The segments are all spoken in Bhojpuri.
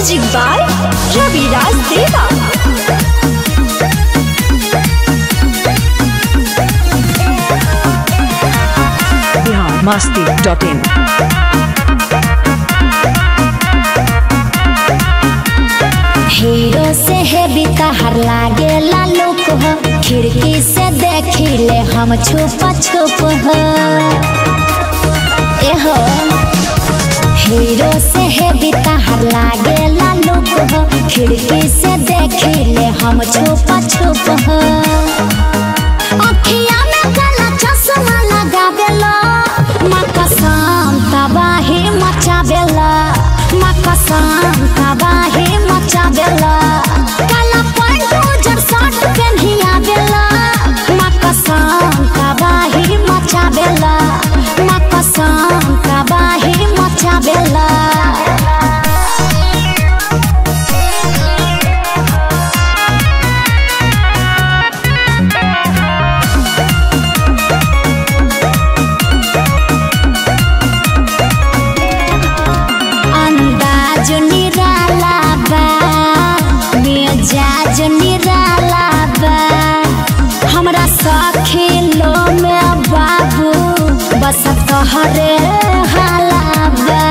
Music by Raviraj Deva. biharmasti.in hero से है बिताहर लागे लालुक हो, खिड़की से देखिले हम छुप छुप हो। एहो हीरो से है बिताहर लागे लालुक हो, खिड़की से देखिले हम छुप छुप हो। अखिया में काला चश्मा लगावेला, माँ कसम तबाही मचावेला, माँ कसम तबाही मचावेला। काला पैंट उजर शर्ट पेन्हिया बेला, माँ कसम तबाही मचावेला, माँ कसम तबाही मचावेला। अंदाज निराला बा, मिजाज निराला बा, हमरा सखिलो में बाबू बस तोहरे हाला बा।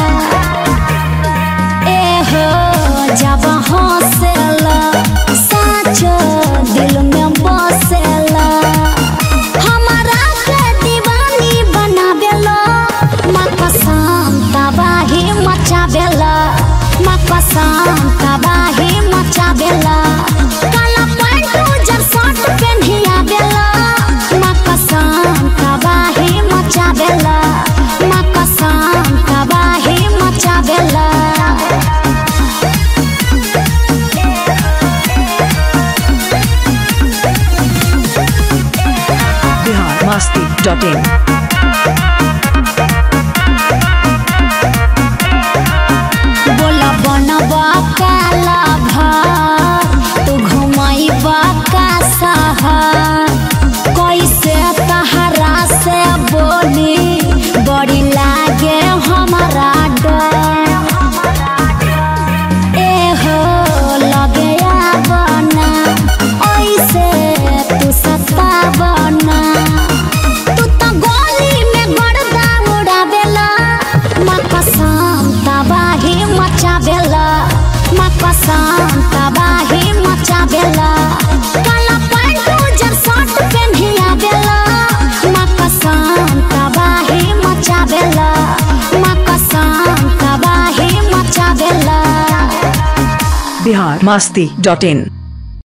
एहो जब हंसेला साचो दिल में बसेला, हमारा के दीवानी बनावेला, माँ कसम तबाही मचावेला, माँ कसम तबाही मचावेला। काला पैंट उजर शर्ट पेन्हिया बेला, माँ कसम तबाही मचावेला, माँ कसम तबाही मचावेला। biharmasti.in बोला बनबा काला भर, तू घुमाइबा का शहर, कैसे तहरा से बोली बड़ी लागे हमारा डर। एहो लगे बना ऐसे तू सता बना, तू तो गोली में गर्दा उड़ावेला, माँ कसम तबाही मचावेला, माँ कसम तबाही मचावेला। काला पैंट उजर शर्ट पेन्हिया बेला, माँ कसम तबाही मचावेला, माँ कसम तबाही मचावेला। biharmasti.in